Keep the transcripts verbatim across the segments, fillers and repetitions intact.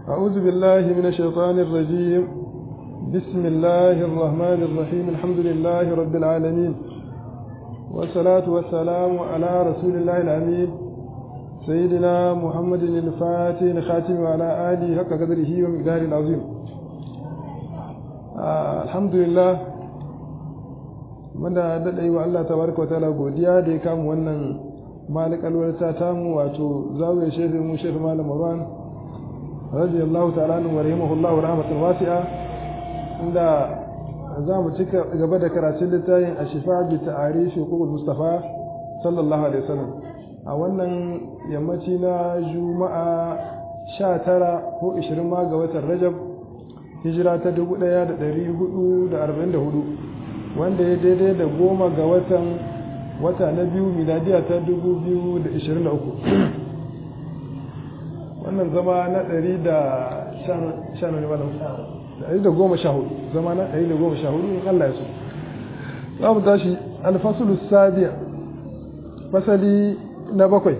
أعوذ بالله من الشيطان الرجيم. بسم الله الرحمن الرحيم. الحمد لله رب العالمين، والصلاة والسلام على رسول الله الأمين سيدنا محمد الفاتح الخاتم وعلى آله حق قدره ومقداره العظيم. آه الحمد لله muna daɗa yi wa Allah tabaraka wa ta'ala godiya da ya kama wannan malik alwarta tamu wato zawiyar shefe mu shefe malam Marwan radiyallahu ta'ala anhu wa rahimahullahu rahmatan wasi'a, inda za mu cika gaba da karatun littafin Ashifa bi ta'arifi huququl Mustafa sallallahu alaihi wasallam a wannan yammaci na Juma'a sha tara ko ishirin ma ga watan Rajab hijira ta dubu ɗaya da ɗari hudu da arba'in da hudu, wanda ya daidai da goma ga watan wata na biyu miladiya ta dubu biyu da ishirin da uku. Wannan zama na ɗari da sha nuni malam ɗari da goma sha hudu, zama na ɗari da goma sha hudu in Allah ya so. Za mu tashi alfasulu sabiya, fasali na bakwai.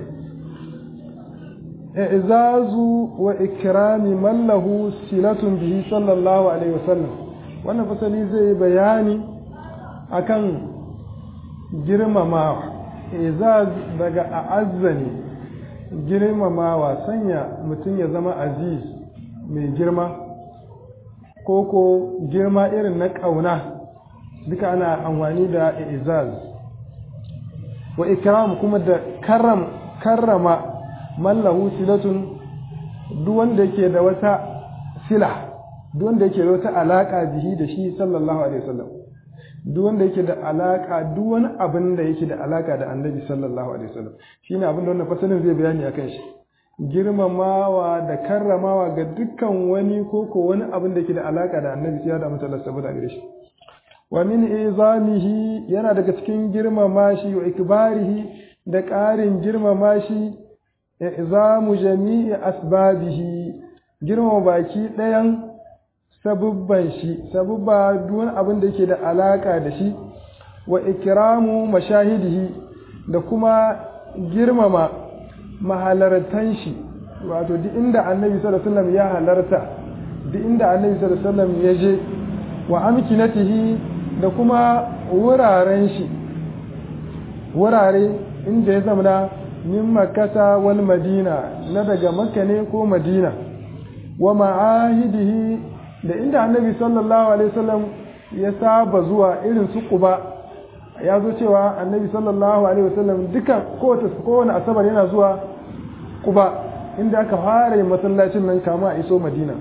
Izazu wa ikrami mallahu silatun bihi sallallahu alaihi wasallam. Wannan fasali zai bayani akan girmamawa. Izaz daga a'azzani, girmamawa, sanya mutum ya zama aziz mai girma, ko ko girma irin na ƙauna, duka ana amfani da izaz. Wa ikram kuma da karram karrama mallahu silatun, duk wanda yake da wata sila, duk wanda yake da wata alaka bihi da shi sallallahu alaihi wasallam, duk wanda yake da alaka, duk wani abin da yake da alaka da annabi sallallahu alaihi wasallam, shine abin da wannan fasalin zai bayani akan shi. Girmamawa da karramawa ga dukkan wani koko wani abin da yake da alaka da annabi sai da mutalla saboda gare shi. Wa min izamihi, yana daga cikin girmama shi, wa ikbarihi da ƙarin girmama shi, izamu jami'i asbabihi, girmama baki ɗayan sabubban shi, sabubba duk abin da yake da alaka da shi. Wa ikramu mashahidihi, da kuma girmama mahalartan shi, wato duk inda annabi sallallahu alaihi wasallam ya halarta, duk inda annabi sallallahu alaihi wasallam ya je. Wa amkinatihi, da kuma wuraren shi, wurare inda ya zamana min makkata wal madina, na daga makka ne ko madina. Wa ma'ahidihi, da inda annabi sallallahu alaihi wasallam ya saba zuwa, irin su Quba. Ya zo cewa annabi sallallahu alaihi wasallam dukan kowace kowane asabar yana zuwa Quba, inda aka fara yin masallacin nan kama a iso Madina,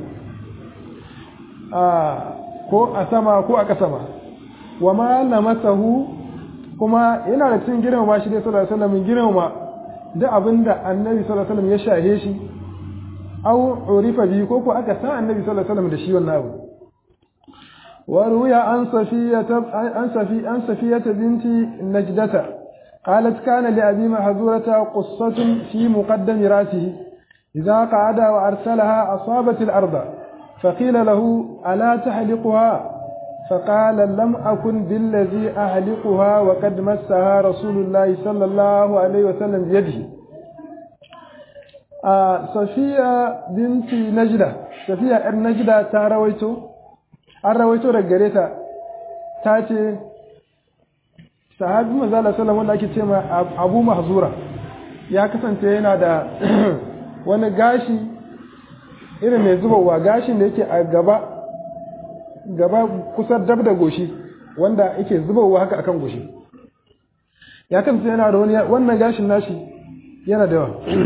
a ko a sama ko a ƙasa ma. Wa ma lamasahu, kuma yana da cikin girmama shi dai sallallahu alaihi wasallam, girmama da abinda annabi sallallahu alaihi wasallam ya shahe shi, aw urifa bi, ko ko aka san annabi sallallahu alaihi wasallam da shi wannan abu. Wa ruya an safiyata an safi an safiyata binti najdata qalat kana li abi mahzurata qussatun fi muqaddam rasihi idha qa'ada wa arsalaha asabat al-ardh faqila lahu ala tahliquha فقال لم أكن بالذي أهلقها وقد مسها رسول الله صلى الله عليه وسلم بيده. آه صفية بنت نجدة، صفية ابن نجدة تارويتو الرويتو رجريتا تاتي صحابي مزالة صلى الله عليه وسلم أبو محظورة ya kasance yana da wani gashi irin mai zubowa, gashin da yake a gaba gaba kusa dab da goshi, wanda yake zubowa haka akan goshi. Ya kasance yana da wani wannan gashin nashi yana da yawa.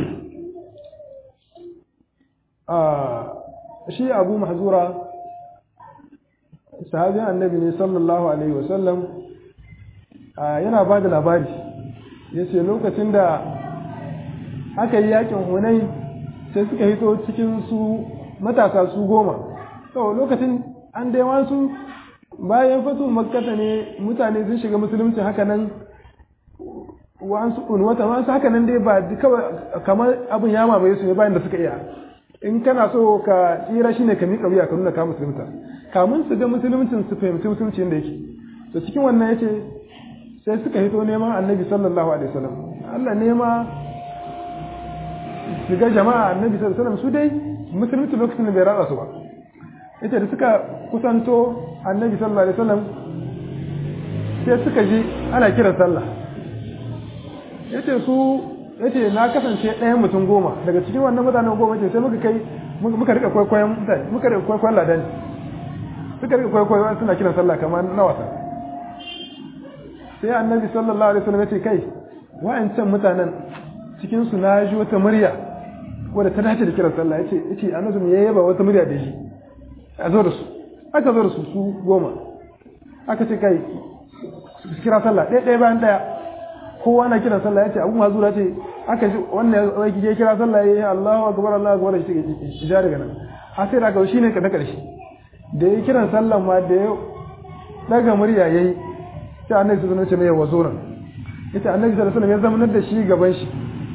Shi Abu Mahzura sahabin annabi ne sallallahu alaihi wasallam, yana ba da labari, ya ce lokacin da aka yi yakin Hunain sai suka hito cikin su matasa su goma. To lokacin an dai wasu bayan fatu makkata ne mutane sun shiga musulunci, haka nan wasu unwata wasu haka nan dai ba kawai kamar abin ya mamaye su ne bayan da suka iya. In kana so ka tsira shine ka miƙa wuya ka nuna ka musulunta, kamun su ga musuluncin su fahimci musuluncin da yake. To cikin wannan yace sai suka hito neman annabi sallallahu alaihi wasallam, Allah nema su ga jama'a annabi sallallahu alaihi wasallam, su dai musulunci lokacin da bai ratsa su ba yace da suka kusanto annabi sallallahu alaihi wasallam sai suka ji ana kiran sallah yace su yace na kasance ɗayan mutum goma daga cikin wannan mutanen goma yace sai muka kai muka rika kwaikwayon mutane muka rika kwaikwayon ladan suka rika kwaikwayon suna kiran sallah kamar na wasa sai annabi sallallahu alaihi wasallam yace kai wa'ancan mutanen cikin su na ji wata murya wadda ta dace da kiran sallah yace yace annabi ya yaba wata murya da shi a zo da su aka zo da su su goma aka ce kai su kira sallah ɗaya ɗaya bayan ɗaya kowa na kiran sallah yace abu mazura ce aka ji wannan ya kira sallah yayi Allahu akbar Allahu akbar shi ja daga nan har sai daga shi ne ka na karshe da ya kiran sallah ma da ya daga murya yayi sai annabi sallallahu alaihi wasallam ya wazo nan yace annabi sallallahu alaihi wasallam ya zamanar da shi gaban shi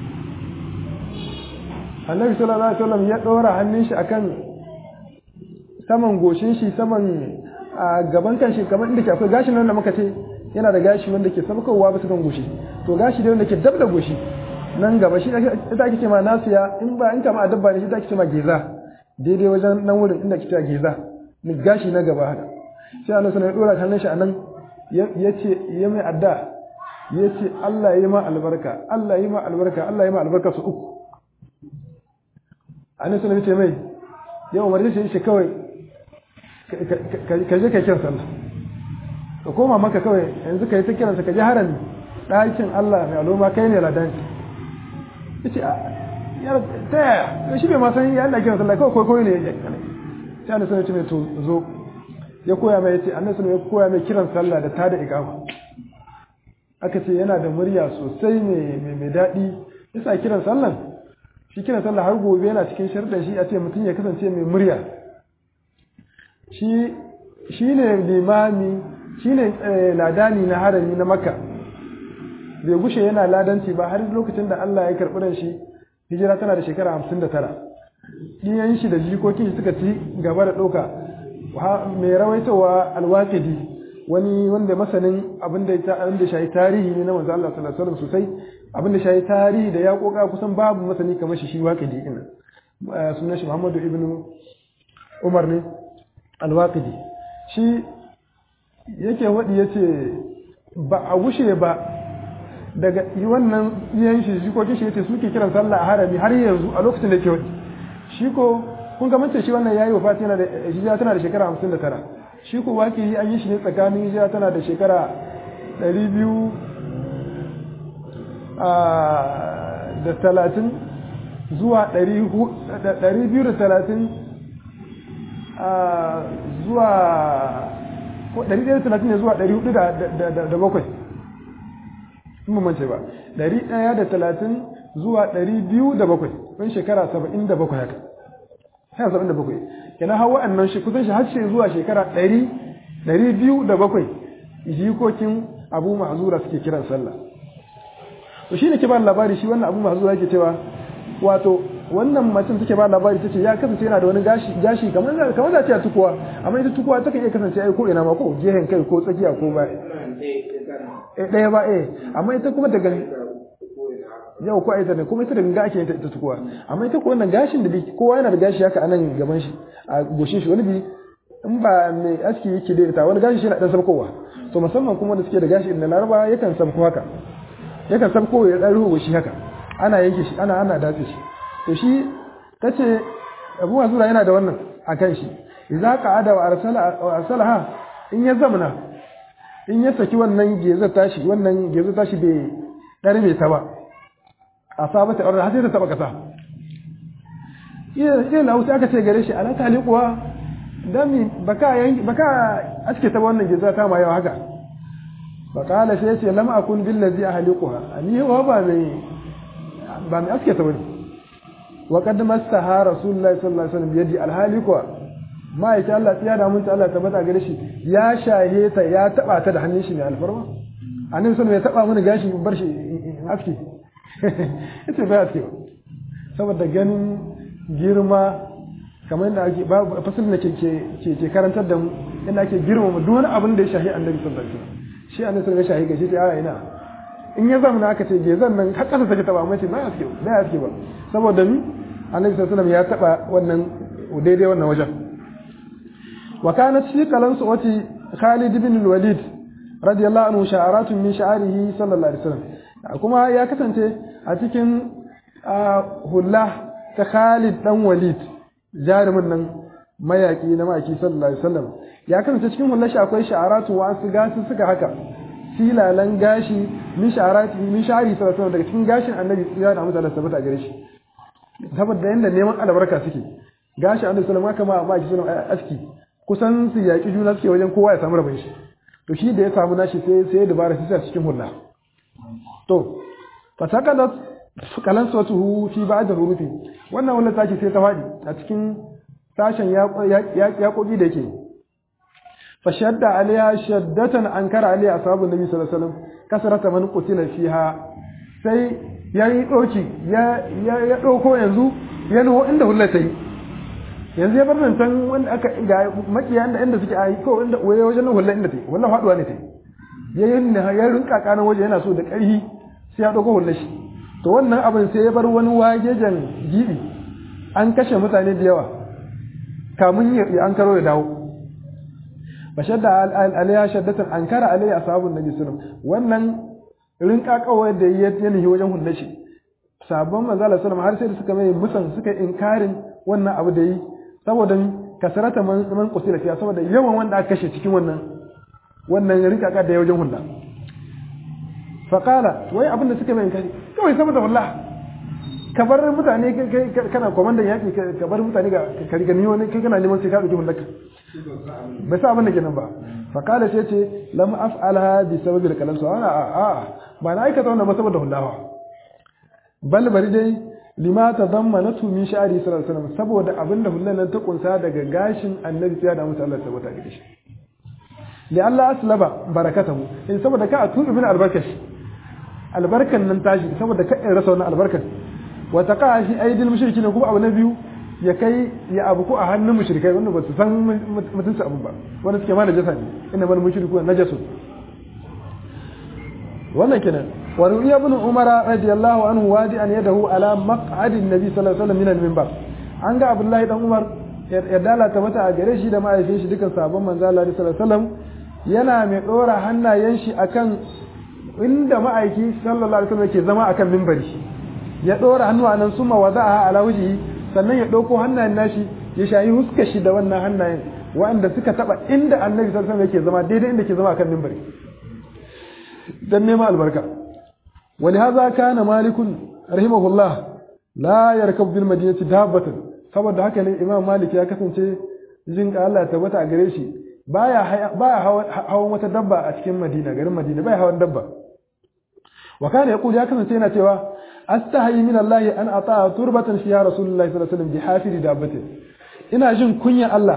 annabi sallallahu alaihi wasallam ya dora hannun shi akan saman goshin shi saman a gaban kanshi kamar inda ke akwai gashin nan da muka ce yana da gashi wanda ke sabkowa bisa kan goshi to gashi da wanda ke dab da goshi nan gaba shi ita ake cewa nasiya in ba in kama a dabba ne shi ita ake cewa geza daidai wajen nan wurin inda ke cewa geza ni gashi na gaba haka sai Allah sallallahu alaihi wasallam ya dora hannun shi anan yace ya mai adda yace Allah ya yi ma albarka Allah ya yi ma albarka Allah ya yi ma albarka su uku annabi sallallahu alaihi wasallam ya ce mai yau umarni shi kawai ka je ka kiran sallah ka koma maka kawai yanzu ka yi ta kiransa ka ji harami ɗakin Allah mai aloma kai ne ladan yace ya ta yaya shi bai ma san ya Allah kiran sallah kawai koyi ne ya sai annabi sallallahu alaihi wasallam ya ce to zo ya koya mai yace annabi sallallahu ya koya mai kiran sallah da tada iqama aka ce yana da murya sosai mai mai daɗi yasa kiran sallan shi kiran sallah har gobe yana cikin sharɗin shi a ce mutum ya kasance mai murya shi shine limami shine ladani na harami na makka bai gushe yana ladanci ba har lokacin da Allah ya karɓi ran shi hijira tana da shekara hamsin da tara ɗiyan shi da jikokin shi suka ci gaba da ɗauka mai rawaitowa alwaƙidi wani wanda masanin abin da ya shayi tarihi ne na manzo Allah sallallahu alaihi wasallam sosai abin da shayi tarihi da ya koka kusan babu masani kamar shi shi waƙidi ina sunan shi Muhammadu ibn Umar ne alwaƙidi shi yake waɗi yace ba a gushe ba daga wannan iyan shi jikokin shi yace suke kiran sallah a harami har yanzu a lokacin da yake waɗi shi ko kun ga mace shi wannan yayi wafati yana da hijira tana da shekara hamsin da tara shi ko waki an yi shi ne tsakanin hijira tana da shekara ɗari biyu da talatin zuwa ɗari biyu da talatin zuwa ko ɗari ɗaya da talatin ne zuwa ɗari hudu da bakwai in ba mance ba ɗari ɗaya da talatin zuwa ɗari biyu da bakwai wani shekara saba'in da bakwai haka sai saba'in da bakwai kenan har wa'annan shi kusan shi har ce zuwa shekara ɗari ɗari biyu da bakwai jikokin abu ma'azura suke kiran sallah to shi ne ke ba labari shi wannan abu ma'azura yake cewa wato wannan macin take ba labari tace ya kasance yana da wani gashi gashi kamar kamar da ce tukuwa amma ita tukuwa take iya kasance ai ko ina ma ko gehen kai ko tsakiya ko ba eh ɗaya ba eh amma ita kuma daga yau ko ita ne kuma ita da ganga ake ita tukuwa amma ita ko wannan gashin da bi kowa yana da gashi haka anan gaban shi a goshin shi wani bi in ba mai aski yake da ita wani gashi shi na dan sabkowa to musamman kuma da suke da gashi na laraba yakan sabko haka yakan sabko ya dan ruhu shi haka ana yanke shi ana ana datse shi to shi tace Abu Mazura yana da wannan akan shi idza qa'ada wa arsala wa arsalaha in ya zamana in ya saki wannan geza tashi wannan geza tashi bai darbe ta ba asabata arda har sai ta taba kasa iya iya lauta aka ce gare shi ala taliquwa dami baka yanki baka aske ta wannan geza ta ma yawa haka fakala sai yace lam akun bil ladhi ahliquha ani wa ba mai ba mai aske ta bane wa qad mastaha rasulullahi sallallahu alaihi wasallam yadi alhaliqa ma ya Allah tsiya da mun ta Allah tabbata gare shi ya shahe ta ya taba ta da hannun shi ne alfarma annabi sallallahu ya taba mini gashi bar shi aske ita ba aske saboda ganin girma kamar yadda ake ba fasalin da ke ke ke karantar da mu inda ake girmama duk wani abin da ya shahi annabi sallallahu alaihi wasallam shi annabi sallallahu ya shahi gashi ta ina in ya zama aka ce gezan nan har kasa take taba mace ba aske ba aske ba saboda mi annabi sallallahu alaihi wasallam ya taba wannan daidai wannan wajen wa kanat fi qalansu wati Khalid ibn al-Walid radiyallahu anhu sha'aratun min sha'arihi sallallahu alaihi wasallam kuma ya kasance a cikin hulla ta Khalid dan Walid jarumin nan mayaki na maki sallallahu alaihi wasallam ya kasance cikin hullar shi akwai sha'aratu wa su gasu suka haka filalan gashi min sha'arati min sha'ari sallallahu alaihi wasallam daga cikin gashin annabi ya da mutane sabata gare shi saboda yanda neman albarka suke gashi annabi sallallahu alaihi wasallam kama maki sallallahu aski kusan su yaki juna suke wajen kowa ya samu rabin shi to shi da ya samu nashi sai sai dabara sai cikin hulla to fatakalat kalan sautuhu fi ba'd hurufi wannan wannan take sai ta fadi a cikin sashen yaƙoƙi da yake fashadda alaiha shaddatan ankara alaiha ashabun nabi sallallahu alaihi wasallam kasarata man qutila fiha sai yayi doki ya ya dauko yanzu ya nuho inda hullatai yanzu ya bar nan tan wanda aka ga makiya inda inda suke ayi ko inda waye wajen hullan inda tai wallahi faduwa ne tai yayin da ya rinka kanan waje yana so da ƙarfi sai ya dauko hullar shi to wannan abin sai ya bar wani wajejen gibi an kashe mutane da yawa kamun ya an karo ya dawo bashadda alaiya shaddatan ankara alaiya ashabun nabi sallallahu alaihi wasallam wannan rinka kawai da ya yanayi wajen hunne shi sabon manzo Allah sallallahu har sai da suka mai musan suka inkarin wannan abu da yi saboda kasarata man man qusila fiya saboda yawan wanda aka kashe cikin wannan wannan rinka ka da wajen hunna fa qala wai abin da suka mai inkari kawai saboda wallahi ka bar mutane kana komandan yaki ka bar mutane ga karigani wani kai kana neman sai ka dauki hundaka bai sa abin da kenan ba fa kala sai ce lam af'alha bi sababi al-kalam sa a a ba na aikata wannan ba saboda hullawa bal bari dai lima tadammanatu min sha'ri sallallahu alaihi wasallam saboda abinda hullan nan ta kunsa daga gashin annabi sai da musu Allah tabbata da shi li Allah aslaba barakatahu in saboda ka atubi min albarkash albarkan nan tashi saboda ka in rasa wannan albarkan wa taqa shi aidil mushrikin kuma abu na biyu ya kai ya abu ko a hannun mushrikai wanda ba su san mutunci abu ba wanda suke ma najasa ne inna mal mushriku najasu wannan kenan wa ruya ibn umar radiyallahu anhu wadi an yadahu ala maq'adin nabi sallallahu alaihi wasallam min al-minbar an ga abdullahi dan umar ya dalata mata a gare shi da ma'aikin shi dukan sabon manzo Allah sallallahu alaihi wasallam yana mai dora hannayen shi akan inda ma'aiki sallallahu alaihi wasallam yake zama akan minbari ya dora hannuwa nan suma wada'a ala wajhi sannan ya dauko hannayen nashi ya shayi huskar shi da wannan hannayen wanda suka taba inda annabi sallallahu alaihi wasallam yake zama daidai inda yake zama akan minbari dan nema albarka ولهذا كان مالك رحمه الله لا يركب بالمدينة دابة saboda haka ne Imam Malik ya kasance jin ka Allah tabbata a gare shi baya baya hawan wata dabba a cikin Madina garin Madina baya hawan dabba wa kana yaqul ya kasance yana cewa astahi min Allah an ata turbatan fi Rasulullah sallallahu alaihi wasallam bi hafiri dabbatin ina jin kunya Allah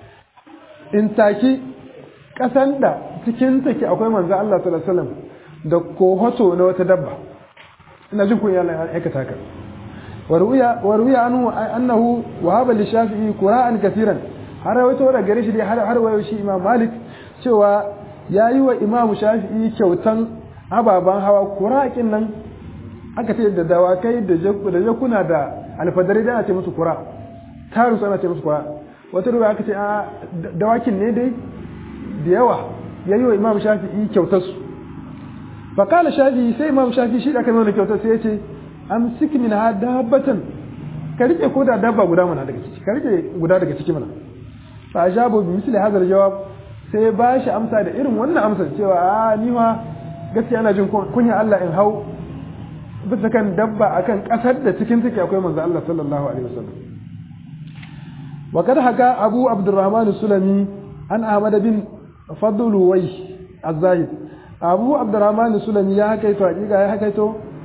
in taki kasan da cikin take akwai manzo Allah sallallahu alaihi wasallam da kohoto na wata dabba ina jin kunya Allah ya aikata ka waruya waruya anhu annahu wahaba li shafi'i qura'an kaseeran har wato da gare shi dai har har wayo shi Imam Malik cewa yayi wa Imam Shafi'i kyautan ababan hawa qura'in nan aka ce da dawakai da da jakuna da alfadari da ana ce musu qura taru sana ce musu qura wata ruwa aka ce a dawakin ne dai da yawa yayi wa Imam Shafi'i kyautar su فقال شافعي sai Imam Shafi'i shi da kai wannan kyautar sai yace amsik min hadabatan ka rike ko da dabba guda mana daga ciki ka rike guda daga ciki mana fa ajabu bi misli hadha aljawab sai ba shi amsa da irin wannan amsar cewa a ni ma gaskiya ana jin kunya Allah in hau bisa kan dabba akan kasar da cikin take akwai manzo Allah sallallahu alaihi wasallam wa kad haka Abu Abdurrahman Sulami an Ahmad bin Fadl Wai az-Zahid Abu Abdurrahman Sulami ya hakaito hakika ya hakaito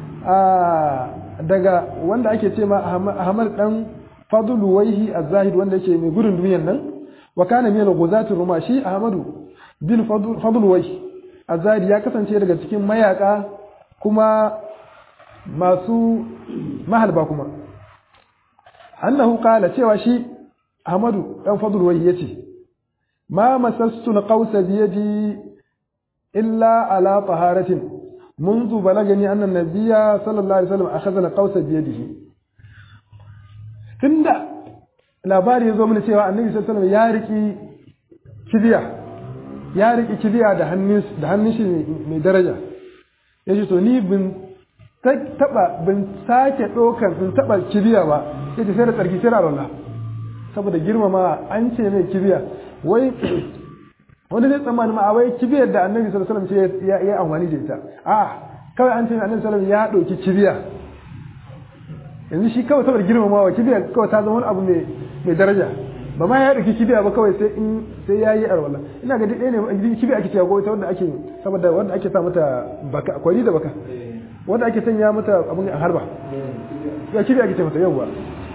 daga wanda ake ce ma Ahmad dan Fadl Waihi az-Zahid wanda yake mai gudun duniyar nan wa kana min al-ghuzat rumashi Ahmadu bin Fadl Waihi az-Zahid ya kasance daga cikin mayaka kuma masu mahalba kuma annahu qala cewa shi Ahmadu dan Fadl Waihi yace ma masastu qawsa bi yadi illa ala taharatin منذ بلغني أن النبي صلى الله عليه وسلم أخذ القوس بيده tunda labari ya zo mana cewa annabi sallallahu alaihi wasallam ya riki kibiya ya riki kibiya da hannun da hannun shi mai daraja yace to ni bin taba bin sake dokan bin taba kibiya ba yace sai da tsarki sai da Allah saboda girmama an ce mai kibiya wai wanda zai tsammani ma wai kibiyar da annabi sallallahu alaihi wasallam ce ya yi amfani da ita a kawai an ce annabi sallallahu alaihi wasallam ya dauki kibiya yanzu shi kawai saboda girmamawa kibiya kawai ta zama wani abu mai mai daraja ba ma ya dauki kibiya ba kawai sai in sai yayi arwala ina ga dai ne kibiya ake cewa ko ita wanda ake saboda wanda ake sa mata baka kwari da baka wanda ake sanya mata abun a harba ya kibiya ake ce mata yawa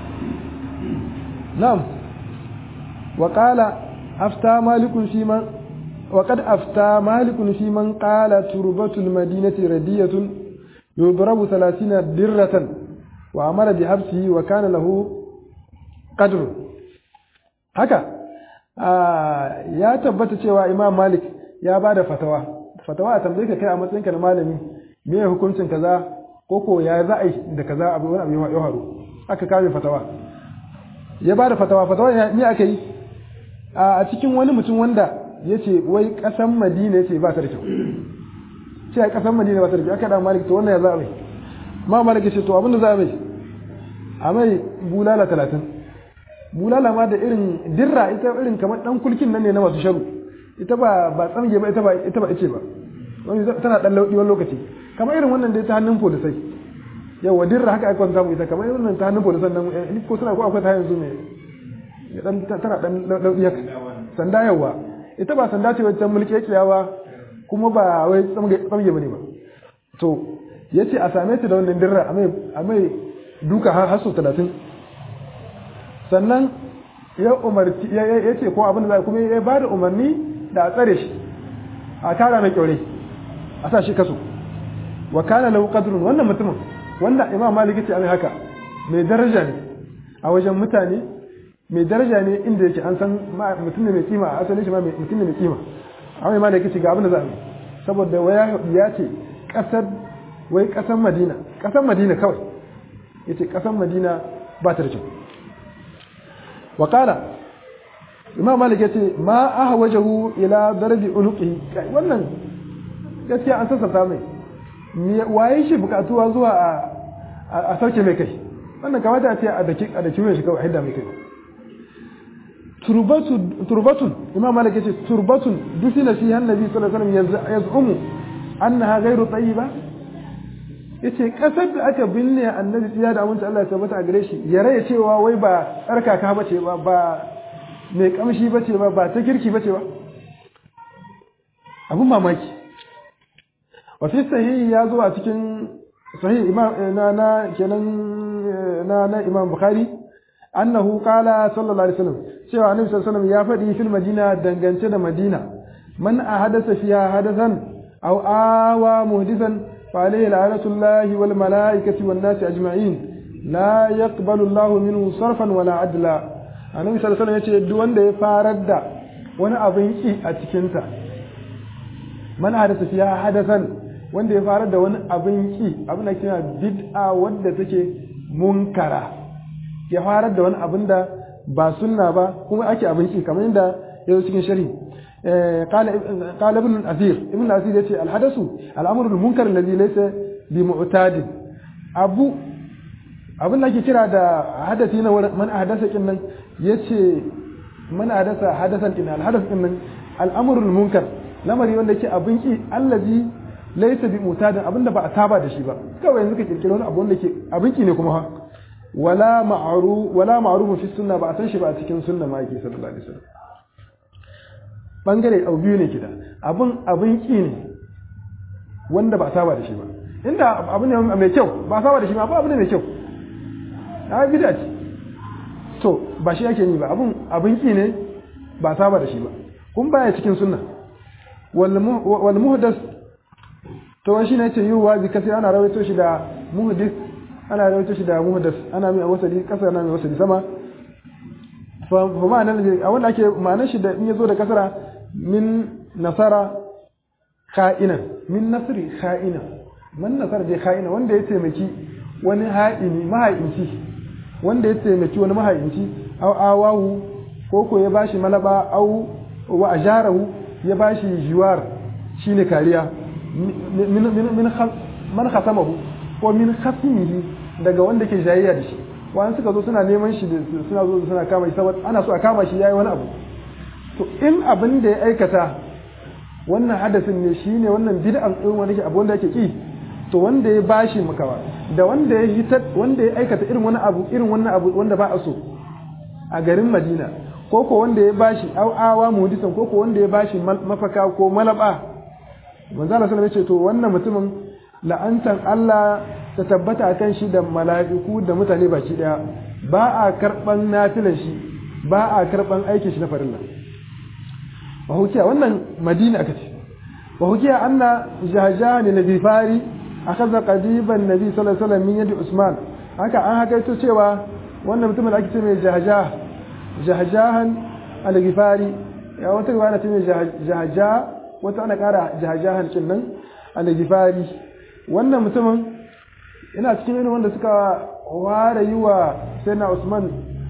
na'am wa qala afta malikun fi man wa qad afta malikun fi man qala turbatul madinati radiyatun yudrabu thalathina dirratan wa amara bi habsihi wa kana lahu qadr haka ya tabbata cewa imam malik ya bada fatawa fatawa a tambaye ka kai a matsayinka na malami me hukuncin kaza koko ya za a yi da kaza abu wani abu ya faru aka kawo fatawa ya bada fatawa fatawa ne aka yi a cikin wani mutum wanda ya ce wai kasan madina ya ce ba ta da kyau ce a kasan madina ba ta da kyau aka da malik to wannan ya za a mai ma malik ya ce to abinda za a mai a mai bulala talatin bulala ma da irin dirra ita irin kamar dan kulkin nan ne na masu sharu ita ba ba tsamge ba ita ba ita ba ice ba wani tana dan laudi wani lokaci kamar irin wannan da ta hannun polisai yawa dirra haka aka samu ita kamar irin ta hannun polisan nan ko suna ko akwai ta yanzu ne dan tana dan laudi haka sanda yawa ita ba sanda ce wacce mulki kiyawa kuma ba wai tsamge tsamge bane ba to yace a same ta da wannan dirra a mai a mai duka har haso talatin sannan ya umarci ya ce ko abin da za kuma ya ba da umarni da a tsare shi a tara mai kyaure a sa shi kaso wa kana lahu qadrun wannan mutumin wanda imam malik ya ce an haka mai daraja ne a wajen mutane mai daraja ne inda yake an san mutum ne mai kima a asalin shi ma mutum ne mai kima amma malik ya ce ga abin da za a yi saboda waya ya ce kasar wai kasar madina kasar madina kawai yace kasar madina ba ta da kyau wa qala imam malik yace ma ahwajahu ila darbi unuqi wannan gaskiya an sassafta mai waye shi bukatuwa zuwa a a sauke mai kai wannan kamata a ce a daki a daki mai shi kawai haida mai kai turbatu turbatun imam malik yace turbatun dufina fi annabi sallallahu alaihi wasallam yaz'umu annaha ghayru tayyiba yace kasar da aka binne annabi tsiya da aminta Allah ya tabbata a gare shi ya raya cewa wai ba tsarkaka bace ba ba mai kamshi bace ba ba ta kirki bace ba abun mamaki wa fi sahih ya zo a cikin sahih imam na na kenan na na imam bukhari annahu qala sallallahu alaihi wasallam cewa annabi sallallahu alaihi wasallam ya faɗi fil madina dangance da madina man ahadasa fiha hadathan aw awa muhdisan فعليه لعنة الله والملائكة والناس أجمعين لا يقبل الله منه صرفا ولا عدلا النبي صلى الله عليه وسلم يقول دو wanda ya farar da wani abin ki a cikin ta man hadatha fiha hadathan wanda ya farar da wani abin ki abin da kina bid'a wanda take munkara ya farar da wani abin da ba sunna ba kuma ake abin ki kamar yadda yazo cikin sharhi قال قال ابن الأثير ابن الأثير يقول الحدث الأمر المنكر الذي ليس بمعتاد أبو أبو الله كتير هذا حدث هنا من أحدث كنا يقول من أحدث حدثا كنا الحدث كنا الأمر المنكر لما يقول لك أبنك الذي ليس بمعتاد أبن ده بأتابع ده شيء بقى كوا ينزل كتير أبو لك أبنك نكمها ولا معروف ولا معروف في السنة بأتنش بأتكن سنة ما يجي صلى الله عليه وسلم bangare abu biyu ne kida abun abun ki ne wanda ba saba da shi ba inda abu ne mai kyau ba saba da shi ba abu ne mai kyau ya bid'a ce to ba shi yake yi ba abun abun ki ne ba saba da shi ba kun baya cikin sunna wal muhdas to shi ne yace yuwa bi kasi ana rawaito shi da muhdis ana rawaito shi da muhdas ana mai wasali kasa ana mai wasali sama fa ma'anar a wanda ake ma'anar shi da in yazo da kasara min nasara kha'ina min nasri kha'ina man nasara dai kha'ina wanda ya taimaki wani ha'ini maha'inci wanda ya taimaki wani mahayinci au awahu ko ko ya bashi malaba au wa ajarahu ya bashi jiwar shine kariya min min man khasamahu ko min khasimihi daga wanda ke jayayya da shi wani suka zo suna neman shi suna zo suna kama shi saboda ana so a kama shi yayi wani abu to in abin da ya aikata wannan hadasin ne shine wannan bid'an din wani abu wanda yake ki to wanda ya bashi makawa da wanda ya hitar wanda ya aikata irin wani abu irin wannan abu wanda ba a so a garin Madina ko ko wanda ya bashi awa mudisan ko ko wanda ya bashi mafaka ko malaba manzo Allah sallallahu alaihi wasallam ya ce to wannan mutumin la'antan Allah ta tabbata akan shi da mala'iku da mutane baki daya ba a karban nafilan shi ba a karban aikin shi na farilla wa hukiya wannan Madina aka ce wa hukiya anna jahjahan al-ghifari akhadha qadiban nabi sallallahu alaihi wasallam min yadi Usman haka an hakaito cewa wannan mutumin da ake ce mai jahjah jahjahan al-ghifari ya wata riwaya ce mai jahjah wata ana kara jahjahan kin nan al-ghifari wannan mutumin ina cikin irin wanda suka ware yi wa sayyidina Usman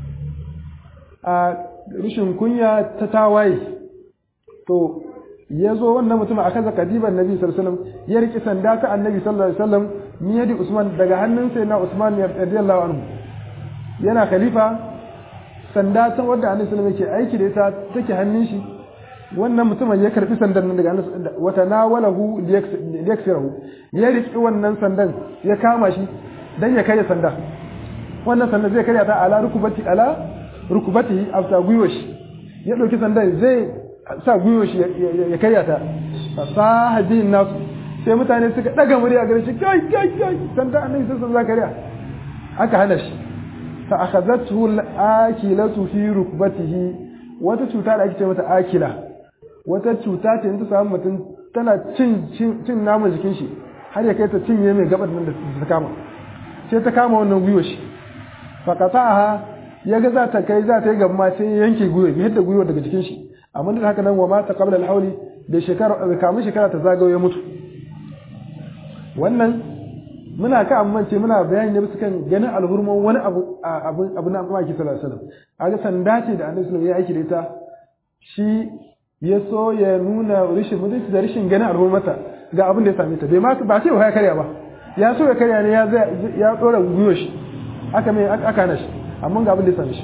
a rishin kunya ta tawaye to ya zo wannan mutumin a kaza kadiban nabi sallallahu alaihi wasallam ya riki sanda ta annabi sallallahu alaihi wasallam miyadi Usman daga hannun sayyidina Usman radiyallahu anhu yana khalifa sanda ta wanda annabi sallallahu alaihi wasallam yake aiki da ita take hannun shi wannan mutumin ya karbi sandan nan daga wata nawalahu liyaksirahu ya riki wannan sandan ya kama shi dan ya karya sanda wannan sandan zai karya ta ala rukubati ala rukubati afta gwiwoshi ya dauki sandan zai sa gwiwoshi ya karya ta sahabin nasu sai mutane suka daga murya gare shi kai kai kai sanda annabi sai sun zakariya aka hana shi fa akhadhathu al-akilatu fi rukbatihi wata cuta da ake ce mata akila wata cuta ce ta samu mutum tana cin cin naman jikin shi har ya kai ta cinye mai gabar nan da ta kama sai ta kama wannan gwiwo shi fa qata'aha ya ga za ta kai za ta yi gaba ma sai yanke gwiwo ya hidda gwiwo daga jikin shi amma duk haka nan wa ma ta qabla al-hawli da shekara kamun shekara ta zagayo ya mutu wannan muna ka amince muna bayani ne bisa kan ganin alhurman wani abu abu abu na Muhammad sallallahu alaihi wasallam aga sanda ce da Annabi sallallahu alaihi wasallam ya aiki da ita shi ya so ya nuna rishin mutunci da rishin ganin alhurmata ga abin da ya same ta bai ma ba sai ya karya ba ya so ya karya ne ya ya dora guyo shi aka mai aka na shi amma ga abin da ya same shi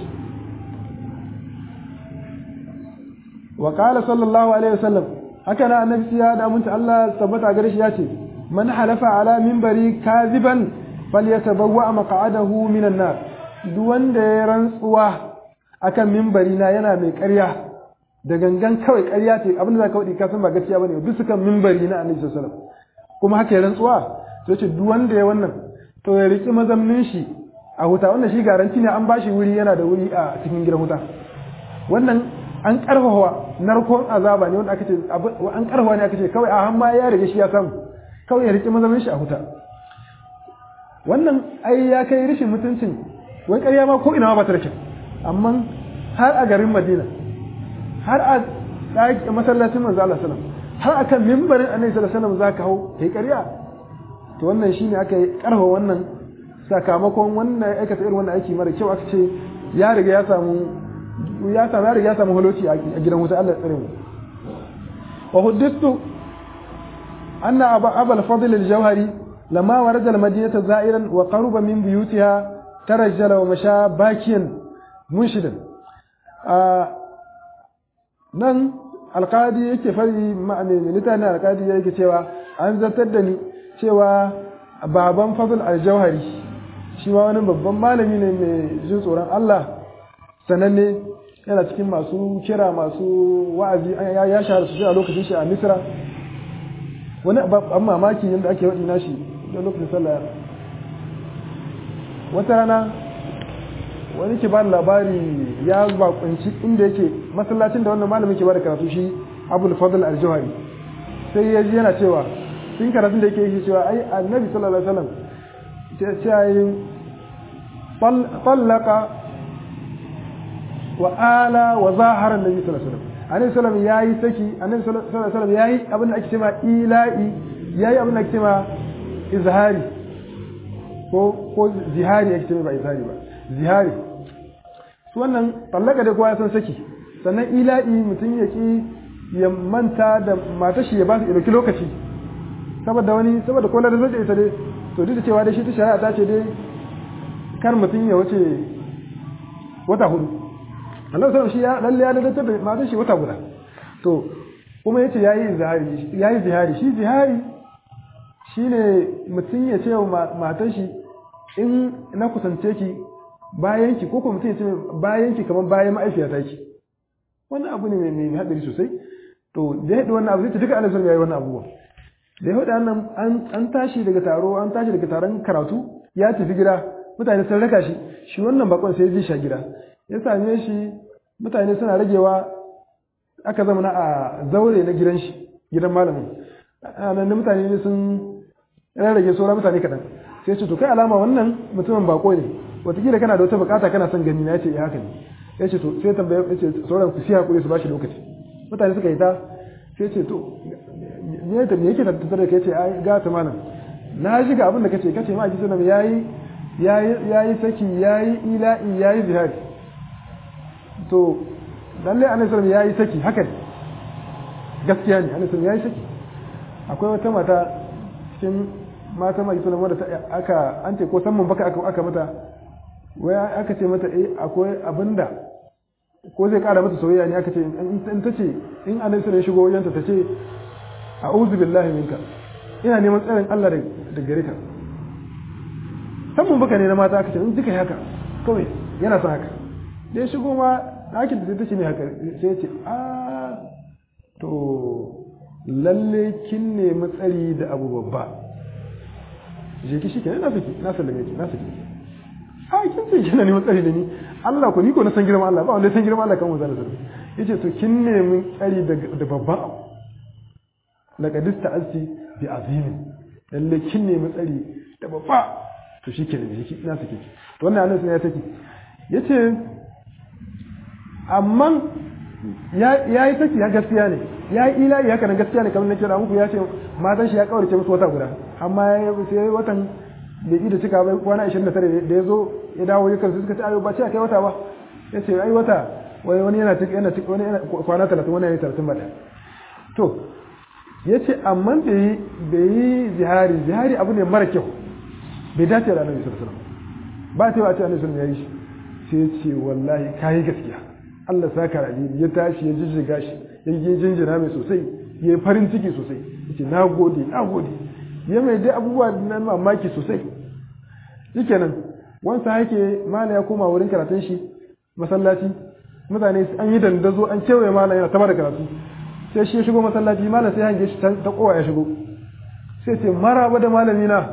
wa qala sallallahu alaihi wasallam haka na Annabi ya da munta Allah tabbata gare shi ya ce man halafa ala minbari kaziban falyatabawwa maq'adahu minan nar duk wanda ya rantsuwa akan minbari na yana mai ƙarya da gangan kawai ƙarya ce abin da zaka wadi ka san ba gaskiya bane duk sukan minbari na Annabi sallallahu alaihi wasallam kuma haka ya rantsuwa to yace duk wanda ya wannan to ya riki mazamnin shi a huta wannan shi garanti ne an bashi wuri yana da wuri a cikin gidan huta wannan an karfafa narkon azaba ne wanda aka ce an karfafa ne aka ce kawai a hamma ya rige shi ya samu kawai ya riƙe mazamin shi a huta wannan ai ya kai rashin mutuncin wai ƙarya ma ko ina ba ta rake amma har a garin Madina har a ɗaki masallacin manzo Allah sallallahu alaihi wasallam har akan mimbarin Annabi sallallahu alaihi wasallam zaka hau kai ƙarya to wannan shine aka yi karfa wannan sakamakon wannan aikata irin wannan aiki mara kyau aka ce ya riga ya samu ya samu ya riga ya samu holoci a gidan wuta Allah ya tsare mu wa huddithu أن أبا, أبا الفضل الجوهري لما ورد المدينة زائرا وقرب من بيوتها ترجل ومشى باكيا منشدا nan alkadi yake fari ma'amilita na alkadi yake cewa an zartar da ni cewa baban fadl aljauhari shi ma wani babban malami ne mai jin tsoron Allah sananne yana cikin masu kira masu wa'azi ya shahara su a lokacin shi a Misra wani abin mamaki yadda ake waɗi nashi don lokacin sallah wata rana wani ke ba da labari ya bakunci inda yake masallacin da wannan malamin ke ba da karatu shi abul fadl al-jawhari sai ya ji yana cewa sun karatun da yake yi cewa ai annabi sallallahu alaihi wasallam ce yi tallaka wa ala wa zahara annabi sallallahu alaihi wasallam annabi sallallahu yayi saki annabi sallallahu alaihi wasallam yayi abin da ake cewa ila'i yayi abin da ake cewa izhari ko ko zihari ake cewa ba izhari ba zihari su wannan tallaka da kowa ya san saki sannan ila'i mutum ya ki ya manta da matar shi ya ba su ɗauki lokaci saboda wani saboda ko da zai ita dai to duk da cewa dai shi ta shari'a ta ce dai kar mutum ya wuce wata hudu Allah sallallahu shi ya lalle ya ladatar da matar shi wata guda to kuma yace yayi zihari yayi zihari shi zihari shine mutum ya ce wa matar shi in na kusance ki bayan ki ko kuma mutum ya ce bayan ki kamar bayan ma'aifiyata ki wannan abu ne mai hadari sosai to da yadda wannan abu zai duka Allah sallallahu yayi wannan abubuwa da yadda annan an an tashi daga taro an tashi daga taron karatu ya tafi gida mutane sun raka shi shi wannan bakon sai ya ji shi gida ya same shi mutane suna ragewa aka zama na a zaure na gidan shi gidan malamin nan mutane ne sun rarrage sauran mutane kaɗan sai ce to kai alama wannan mutumin bako ne wataƙila kana da wata bukata kana son gani na ya ce ya haka ne ya ce to sai tambaye ya ce sauran ku siya hakuri su bashi lokaci mutane suka yi ta sai ce to me yake me yake tattare da kai ce ai ga ta malam na ji ga abin da kace kace ma ji sunan yayi yayi yayi saki yayi ila'i yayi zihari to lalle annabi sallallahu yayi saki haka ne gaskiya ne annabi sallallahu yayi saki akwai wata mata cikin mata mai sunan wanda aka an ce ko samman baka aka aka mata waya aka ce mata eh akwai abinda ko zai kara mata soyayya ne aka ce in tace in annabi sallallahu ya shigo wajenta tace a'udhu billahi minka ina neman tsarin Allah da gare ka samman baka ne na mata aka ce in duka haka kawai yana son haka da ya shigo ma ɗakin da sai tace ne haka sai ya ce a to lalle kin nemi tsari da abu babba je ki shike na saki na sallame ki na saki a kin ce kina neman tsari da ni Allah ko ni ko na san girman Allah ba wanda san girman Allah kan wanda zai yace to kin nemi tsari da babban abu laqad ista'asti bi azimin lalle kin nemi tsari da babba to shikenan je ki na saki to wannan annabi sun ya saki yace amma ya yi saki ya gaskiya ne ya yi ilahi haka na gaskiya ne kamar na kira muku ya ce matan shi ya kawarce musu wata guda amma ya sai watan bai yi da cika bai kwana ashirin da tare da ya zo ya dawo ya kansu suka ce ayo ba ce kai wata ba ya ce ai wata wani wani yana cika yana cika wani yana kwana talatin wani yana talatin ba to ya ce amma bai yi zihari zihari abu ne mara kyau bai dace da annabi sallallahu alaihi wasallam ba ta yi a ce annabi sallallahu alaihi wasallam ya yi shi sai ce wallahi kayi gaskiya Allah saka rabi ya tashi ya jijjiga shi ya yi jinjina mai sosai ya yi farin ciki sosai yace na gode na gode ya mai dai abubuwa na mamaki sosai shikenan wansa yake mala ya koma wurin karatun shi masallaci mutane an yi dandazo an kewaye mala yana ta bada karatu sai shi ya shigo masallaci mala sai hange shi ta kowa ya shigo sai ce maraba da malami na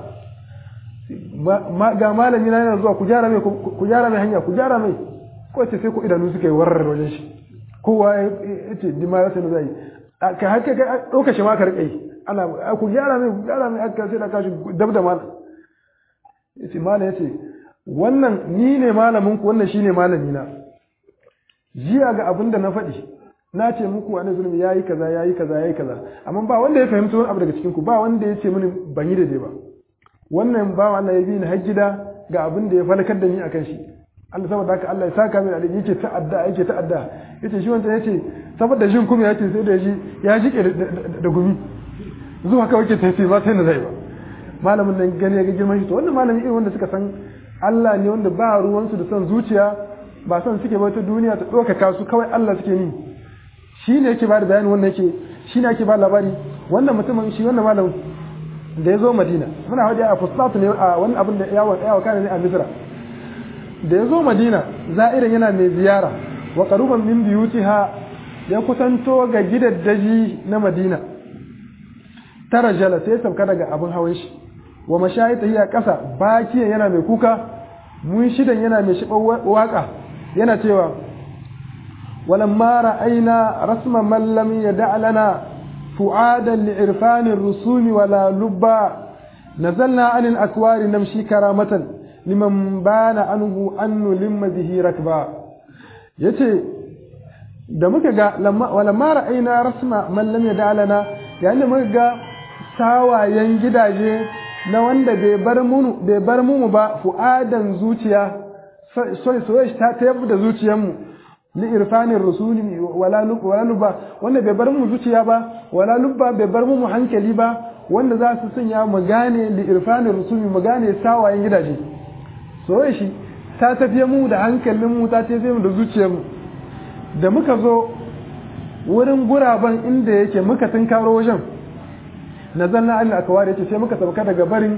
ga malami na yana zuwa ku gyara mai ku gyara mai hanya ku gyara mai ko ce sai ku idanu suka yi warar wajen shi kowa ya ce dima ya sani zai ka haka ka ɗauka shi ma ka riƙe ana ku gyara mai ku gyara mai aka sai da kashi dab da malam ya ce malam ya ce wannan ni ne malamin ku wannan shine malami na jiya ga abin da na faɗi na ce muku wani zulmi yayi kaza yayi kaza yayi kaza amma ba wanda ya fahimci wani abu daga cikin ku ba wanda ya ce mini ban yi daidai ba wannan ba wannan ya bi ni har gida ga abin da ya falakar da ni akan shi Allah saboda haka Allah ya saka min alheri yake ta'adda yake ta'adda yace shi wanda yace saboda jin kuma yace sai da shi ya jike da gumi zuwa kawai ke tafi ba sai na zai ba malamin nan gane ga girman shi to wannan malami irin wanda suka san Allah ne wanda ba ruwan su da son zuciya ba son suke ba ta duniya ta doka su kawai Allah suke ni shine yake ba da bayani wannan yake shine yake ba labari wannan mutumin shi wannan malamin da ya zo Madina muna hadiya a fustatu ne a wannan abin da yawa yawa kana ne a Misra da ya zo Madina za'irin yana mai ziyara wa qaruban min biyutiha ya kusanto ga gidaddaji na Madina tarajala sai sauka daga abin hawan shi wa mashayita hiya kasa bakiyan yana mai kuka mun shidan yana mai shiban waka yana cewa walamma ra'ayna rasma man lam yada' lana fu'adan li'irfani ar-rusumi wala lubba nazalna 'anil akwari namshi karamatan liman bana anhu annu limma bihi rakba yace da muka ga wala ma ra'ayna rasma man lam yad'alana yayin da muka ga sawayen gidaje na wanda bai bar mu bai bar mu ba fu'adan zuciya sai soyayya ta tayar da zuciyarmu li irfanir rusuli wala wala lubba wanda bai bar mu zuciya ba wala lubba bai bar mu hankali ba wanda za su sanya mu gane li irfanir rusuli mu gane sawayen gidaje soyayya shi ta tafiye mu da hankalin mu ta tafiye mu da zuciyarmu da muka zo wurin guraben inda yake muka tunkaro wajen nazalna al akwari yace sai muka sauka daga barin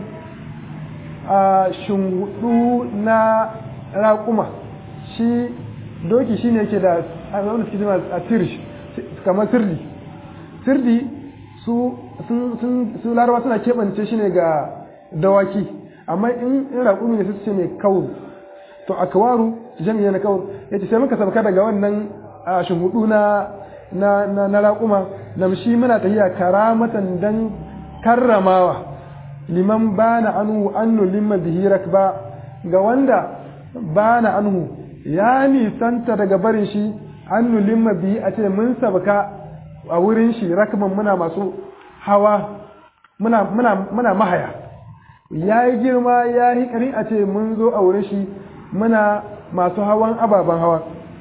a shungudu na raƙuma shi doki shine yake da wanda suke jima a tirish kamar sirdi sirdi su sun su larawa suna keɓance shi ne ga dawaki amma in in raƙumi ne su ce mai kauru to akwaru jami'a na kauru yace sai muka sauka daga wannan shungudu na na na raƙuma namshi muna tahiya karamatan dan karramawa liman bana anhu annu limma bihi rakba ga wanda bana anhu ya nisanta daga barin shi annu limma bihi a ce mun sabaka a wurin shi rakban muna masu hawa muna muna muna mahaya yayi girma yayi kari a ce mun zo a wurin shi muna masu hawan ababan hawa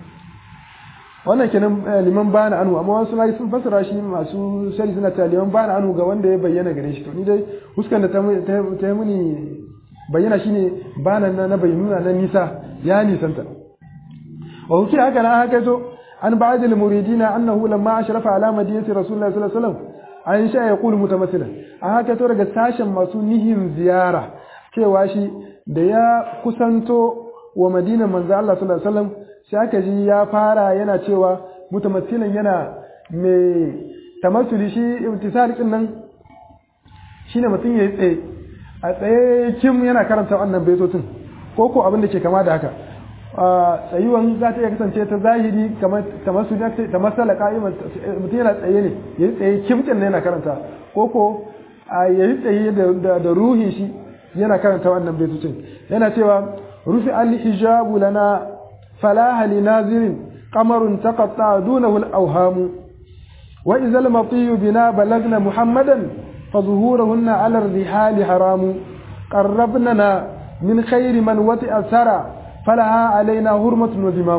wannan kenan liman bana anu amma wasu lai sun fasara shi masu shari suna ta liman bana anu ga wanda ya bayyana gare shi to ni dai huskan da ta ta muni bayyana shine bana na na bayyana na nisa ya nisanta wa huki haka na haka to an ba'd al muridina annahu lamma ashrafa ala madinati rasulullahi sallallahu alaihi wasallam an sha yaqulu mutamassilan a haka to daga sashen masu nihin ziyara cewa shi da ya kusanto wa madinan manzo Allah sallallahu alaihi wasallam sai aka ji ya fara yana cewa mutamassilan yana mai tamassuli shi imtisal din nan shine mutum yayi tsaye a tsaye kim yana karanta wannan baitocin ko ko abin da ke kama da haka tsayuwan za ta iya kasance ta zahiri kamar tamassuli tamassala qa'iman mutum yana tsaye ne yayi tsaye kim din yana karanta ko ko yayi tsaye da da ruhin shi yana karanta wannan baitocin yana cewa rufi al-hijabu lana فلاح لناظر قمر تقطع دونه الأوهام وإذا المطي بنا بلغنا محمدا فظهورهن على الرحال حرام قربننا من خير من وطئ الثرى فلها علينا هرمة وزمام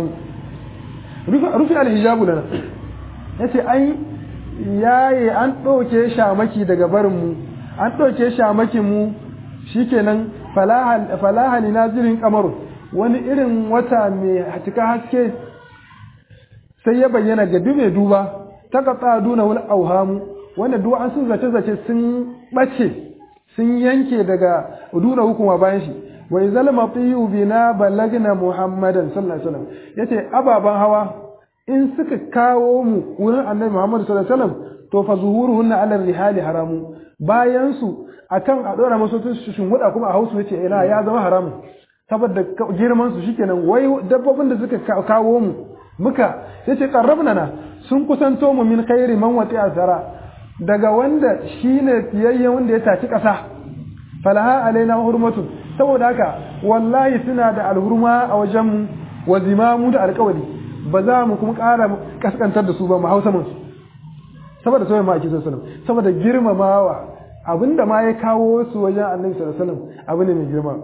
رفع الحجاب لنا yace ai yayi an ɗauke shamaki daga barinmu an ɗauke shamakin mu shikenan falaha falaha linazirin qamarun wani irin wata mai cika haske sai ya bayyana ga dume duba ta katsa duna wal auhamu wanda duk an sun zace zace sun bace sun yanke daga duna hukuma bayan shi wa izal matiyu bina balagna muhammadan sallallahu alaihi wasallam yace ababan hawa in suka kawo mu wurin annabi muhammad sallallahu alaihi wasallam to fa zuhuruhunna ala rihali haramu bayan su akan a dora musu shin wuda kuma a hausu yace ina ya zama haramu saboda girman su shikenan wai dabbobin da suka kawo mu muka yace qarrabna sun kusanto mu min khairi man wati azara daga wanda shine fiyayyen wanda ya taci kasa falaha alaina hurmatu saboda haka wallahi suna da alhurma a wajen mu wa zimamu da alƙawari ba za mu kuma ƙara kaskantar da su ba mu hausa musu saboda sai ma ake sallallahu alaihi saboda girmamawa abinda ma ya kawo su wajen annabi sallallahu alaihi wasallam abu ne mai girma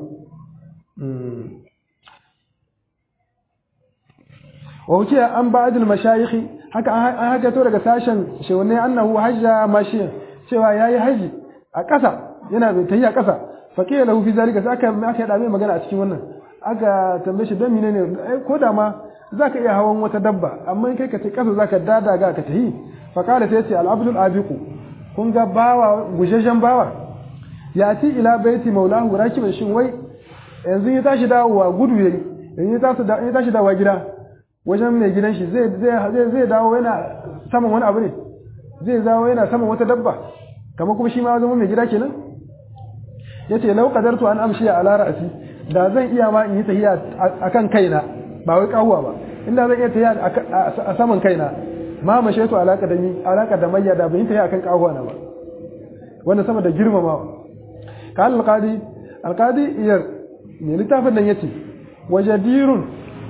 ووكي عن بعض المشايخ haka an haka to daga sashen shewne annahu hajja mashi cewa yayi haji a ƙasa yana bai tayi a ƙasa faqiya lahu fi zalika sai aka aka da mai magana a cikin wannan aka tambaye shi dan menene ko da ma zaka iya hawan wata dabba amma kai ka ce ƙasa zaka dada ga ka tayi faqala sai ce al-abdul abiqu kun ga bawa gujejen bawa yati ila baiti maulahu rakiban shin wai yanzu ya tashi dawowa gudu yayi yanzu ya tashi da ya tashi dawowa gida wajen mai gidan shi zai zai zai dawo yana saman wani abu ne zai dawo yana saman wata dabba kamar kuma shi ma zama mai gida kenan yace law qadartu an amshi ala ra'si da zan iya ma in yi tahiya akan kaina ba wai kawuwa ba inda zan iya tahiya a saman kaina ma mashaitu alaka da ni alaka da mayya da ban tahiya akan kawuwa na ba wanda saboda girmamawa qal al-qadi al-qadi iyar ne littafin nan yace wajadirun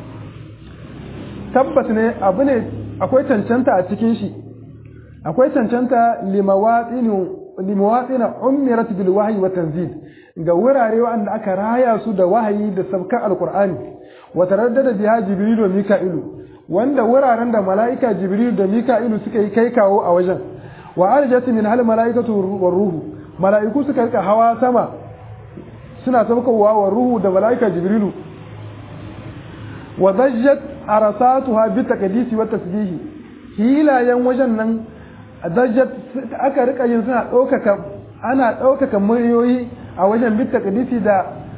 tabbas ne abu ne akwai cancanta a cikin shi akwai cancanta limawatinu limawatina umirat bil wahyi wa tanzil ga wurare wanda aka raya su da wahayi da sabkar alqur'ani wa taraddada biha jibrilu wa mika'ilu wanda wuraren da mala'ika jibrilu da mika'ilu suka yi kai kawo a wajen wa arjat min hal mala'ikatu war ruhu mala'iku suka rika hawa sama suna saukowa wa ruhu da mala'ika jibrilu wa dajjat arasatuha bi taqdisi wa tasbihi hilayen wajen nan dajjat aka rika yin suna daukaka ana daukaka muryoyi a wajen bi taqdisi da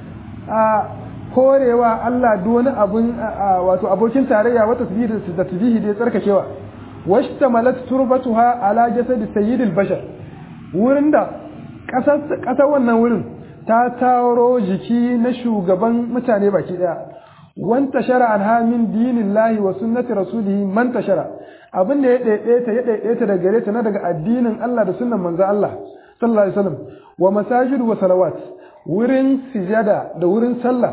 a korewa Allah duk wani abun wato abokin tarayya wa tasbihi da tasbihi da tsarkakewa washtamalat turbatuha ala jasad sayyidil bashar wurin da kasar kasar wannan wurin ta taro jiki na shugaban mutane baki daya wanta shara anha min dinillahi wa sunnati rasulihi man tashara abin da ya daidaita ya daidaita daga gare ta na daga addinin Allah da sunnan manzo Allah sallallahu alaihi wasallam wa masajid wa salawat wurin sujada da wurin sallah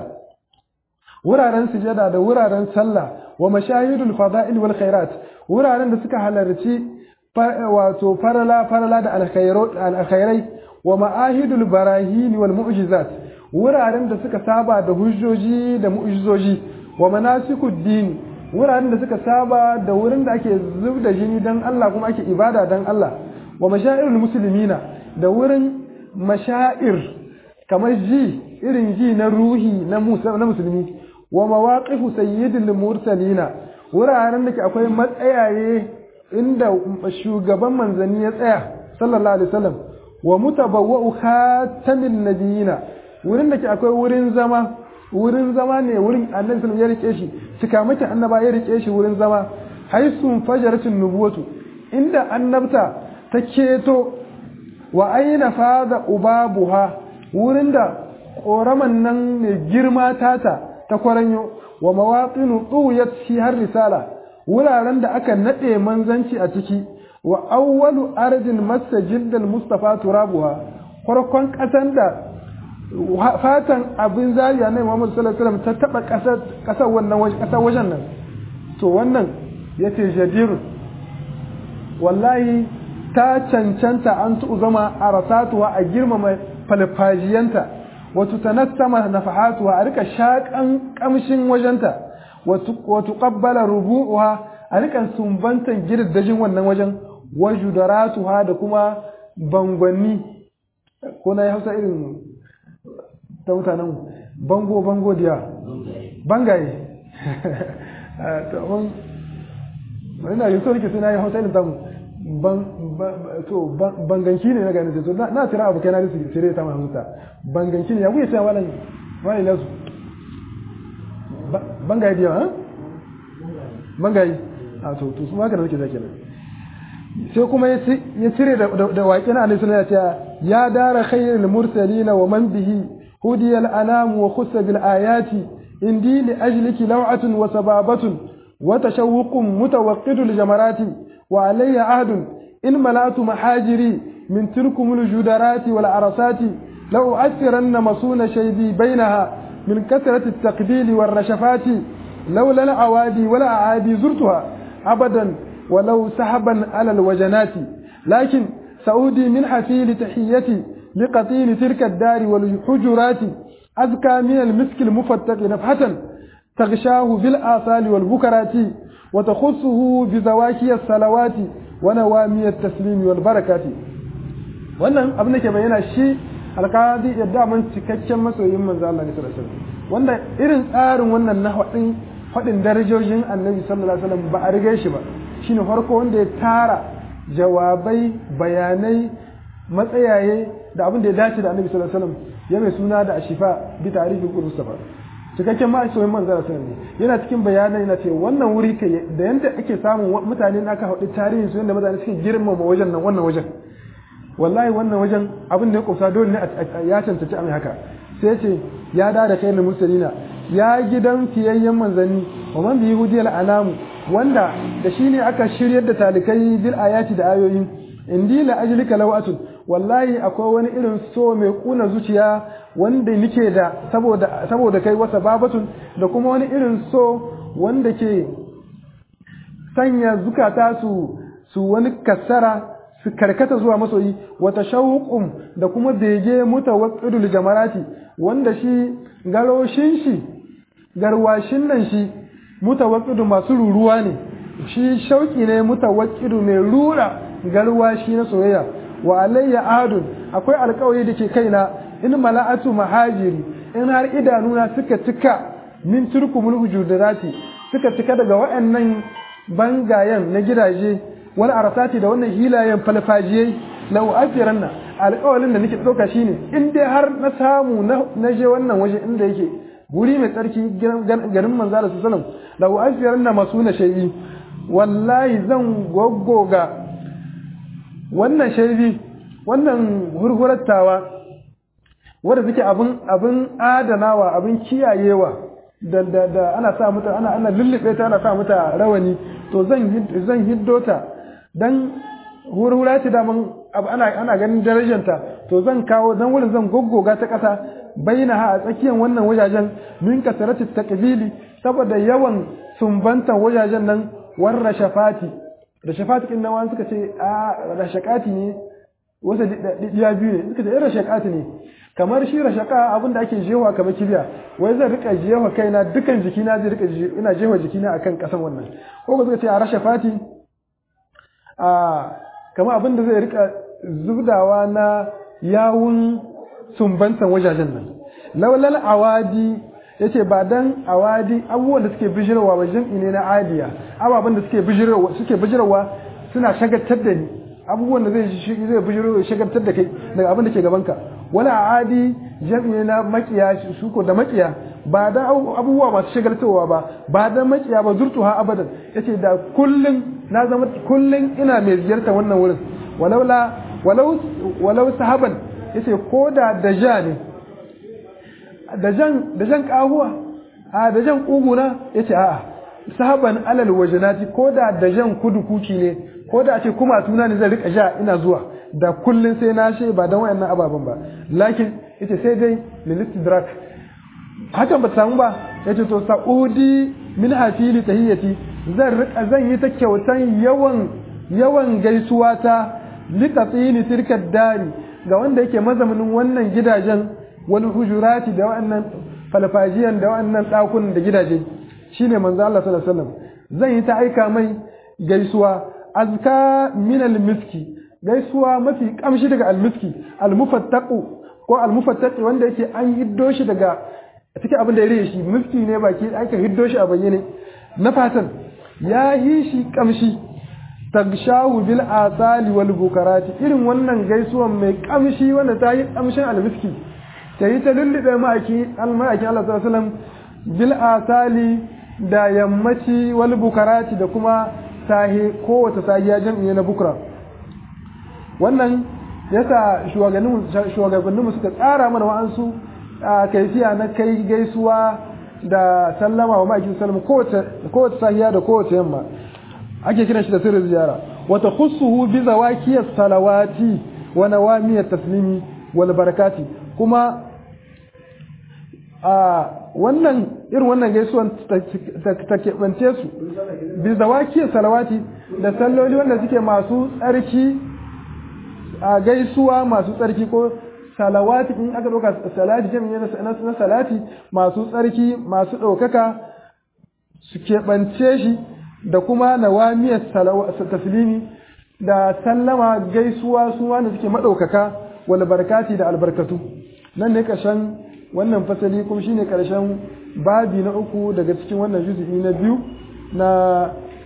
wuraren sujada da wuraren sallah wa mashahidul fada'il wal khairat wuraren da suka halarci wato farala farala da alkhairai wa ma'ahidul barahin wal mu'jizat wuraren da suka saba da hujjoji da mu'jizoji wa manasikud din wuraren da suka saba da wurin da ake zub da jini dan Allah kuma ake ibada dan Allah wa mashairul muslimina da wurin mashair kamar ji irin ji na ruhi na musulmi wa mawaqifu sayyidil mursalina wuraren da ke akwai matsayaye inda shugaban manzanni ya tsaya sallallahu alaihi wasallam wa mutabawwa'u khatamin nabiyina wurin da ke akwai wurin zama wurin zama ne wurin annabi sallallahu alaihi wasallam ya rike shi cikamake annaba ya rike shi wurin zama haisun fajaratin nubuwatu inda annabta ta keto wa aina fada ubabuha wurin da koraman nan mai girma tata ta kwaranyo wa mawaqinu tuyat fi har risala wuraren da aka nade manzanci a ciki wa awwalu ardin masajidal mustafa turabuha farkon kasan da fatan abin zariya na Muhammad sallallahu alaihi wasallam ta taba kasar kasar wannan waje kasar wajen nan to wannan yace jadir wallahi ta cancanta an tu zama arasatuwa a girmama falfajiyanta wato tanassama nafahatuwa a rika shakan kamshin wajenta wato qabbala rubu'uha a rika sumbantan girdajin wannan wajen wajudaratuha da kuma bangwanni ko na Hausa irin ta mutanen bango bango diya bangaye to on ina yi so nake sai na yi Hausa irin tamu ban to banganci ne na gane to na tira abu kai na su sire ta mahmuta banganci ne ya kuke cewa wannan wani lasu bangaye diya ha bangaye a to to su ma kana nake zake nan sai kuma ya cire da da waƙin annabi sallallahu alaihi wasallam ya dara khairul mursalin wa man bihi hudiya al-anam wa khussa bil ayati indi li ajliki law'atun wa sababatun wa tashawwuqun mutawaqqidul jamarati wa alayya ahdun in malatu mahajiri min tilkumul judarati wal arasati law asiranna masuna shaybi bainaha min kasrati at-taqbil wal rashafati lawla al-awadi wala aadi zurtuha abadan ولو سحبا على الوجنات لكن سعودي من حفيل تحيتي لقطيل تلك الدار والحجرات أذكى من المسك المفتق نفحة تغشاه بالآصال والبكرات وتخصه بزواكي الصلوات ونوامي التسليم والبركات wannan abin da ke bayyana shi alƙadi yadda mun cikakken masoyin manzo Allah ne sallallahu alaihi wasallam wanda irin tsarin wannan nahwadin fadin darajojin annabi sallallahu alaihi wasallam ba a rige shi ba shine farko wanda ya tara jawabai bayanai matsayaye da abin da ya dace da annabi sallallahu alaihi wasallam ya mai suna da ashifa bi tarihi Mustafa cikakken ma'aikacin manzo sallallahu alaihi wasallam yana cikin bayanai na ce wannan wuri kai da yanda ake samun mutane na aka haɗu tarihin su yanda mutane suke girmama wajen nan wannan wajen wallahi wannan wajen abin da ya kusa dole ne ya cancanci a mai haka sai ce ya da da kai na musulina ya gidan fiyayyen manzanni wa man bi yahudiyal anamu wanda da shi ne aka shiryar da talikai bil ayati da ayoyi indi la ajlika lawatun wallahi akwai wani irin so mai kuna zuciya wanda nike da saboda saboda kai wasa babatun da kuma wani irin so wanda ke sanya zukata su su wani kasara su karkata zuwa masoyi wata shauqum da kuma bege mutawaqqidul jamarati wanda shi galoshin shi garwashin nan shi mutawaqqidu masu ruruwa ne shi shauki ne mutawaqqidu mai rura garwashi na soyayya wa alayya adun akwai alƙawari dake kaina in mala'atu mahajiri in har idanuna suka cika min turkumul hujurati suka cika daga waɗannan bangayen na gidaje wal arsati da wannan hilayen falfajiyai law afiranna alƙawarin da nake dauka shine in dai har na samu na je wannan waje inda yake guri mai tsarki garin manzo Allah sallallahu alaihi wasallam law afiranna masuna shay'i wallahi zan goggoga wannan shay'i wannan hurhurattawa wanda suke abin abin adanawa abin kiyayewa da da, da ana sa mata ana ana lullube ta ana sa mata rawani to zan zan hiddota dan hurhura ce da mun ana ana ganin darajanta to zan kawo dan wurin zan goggoga ta kasa bainaha a tsakiyar wannan wajajen min kasarati taqbili saboda yawan sumbantan wajajen nan war rashafati rashafati kin nan suka ce a rashakati ne wasu diya biyu ne suka ce rashakati ne kamar shi rashaka abinda ake jewa kamar kibiya wai zan rika jewa kaina dukan jikina zai rika ina jewa jikina akan kasan wannan ko ba suka ce a rashafati a kamar abinda zai rika zubdawa na yawun sumbantan wajajen nan laulal awadi yace ba dan awadi abubuwan da suke bijirwa ba jam'i ne na adiya ababan da suke bijirwa suke bijirwa suna shagaltar da ni abubuwan da zai zai bijirwa shagaltar da kai daga abin da ke gaban ka wala adi jam'i ne na makiya su ko da makiya ba dan abubuwa masu shagaltarwa ba ba dan makiya ba zurtuha abadan yace da kullun na zama kullun ina mai ziyarta wannan wurin walaula walau walau sahaban yace koda da ja ne da jan da jan kahuwa a da jan kuguna yace a'a sahaban alal wajnati koda da jan kudu kuki ne koda ce kuma tuna ne zai rika ja ina zuwa da kullun sai na she ba dan wayannan ababan ba lakin yace sai dai lilistidrak hakan ba samu ba yace to saudi min hafili tahiyati zan rika zan yi ta kyautan yawan yawan gaisuwa ta liqatini tilka dari ga wanda yake mazamanin wannan gidajen wal hujurati da wannan falfajiyan da wannan dakunan da gidaje shine manzo Allah sallallahu alaihi wasallam zan yi ta aika mai gaisuwa azka min al miski gaisuwa mafi kamshi daga al miski al mufattaqu ko al mufattaqi wanda yake an hiddo shi daga cikin abin da ya rike shi miski ne baki aka hiddo shi a bayyane na fatan ya yi shi kamshi tagshawu bil asali wal bukarati irin wannan gaisuwan mai kamshi wanda ta yi kamshin al miski ta yi ta lullube ma'aiki al-ma'aikin Allah sallallahu alaihi wasallam bil asali da yammaci wal bukarati da kuma sahi kowace sahiya jam'i na bukra wannan yasa shugabanninmu shugabanninmu suka tsara mana wa'ansu kaifiya na kai gaisuwa da sallama wa ma'aikin sallallahu kowace kowace sahiya da kowace yamma ake kiran shi da sirrin ziyara wa takhussuhu bi zawakiyas salawati wa nawamiyat taslimi wal barakati kuma a wannan irin wannan gaisuwan ta keɓance su bi zawakiyar salawati da salloli wanda suke masu tsarki a gaisuwa masu tsarki ko salawati in aka ɗauka salati jami'i na salati masu tsarki masu ɗaukaka su keɓance shi da kuma nawamiyar taslimi da sallama gaisuwa su wanda suke maɗaukaka wal barkati da albarkatu nan ne ƙarshen wannan fasali kuma shine karshen babi na uku daga cikin wannan juz'i na biyu na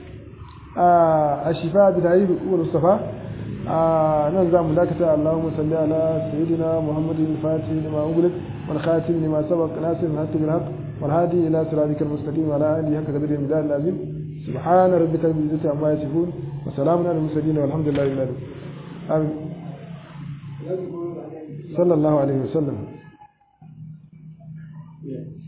ashifa bi tayyib al-mustafa nan zamu dakata Allahumma salli ala sayyidina Muhammadin fatih lima ughliq wal khatim lima sabaq nasir al-haqq bil haqq wal hadi ila siratikal mustaqim wa ala alihi hakka qadri midal azim subhana rabbika rabbil izzati amma yasifun wa salamun alal mursalin walhamdulillahi rabbil alamin amin sallallahu alaihi wasallam. Yeah.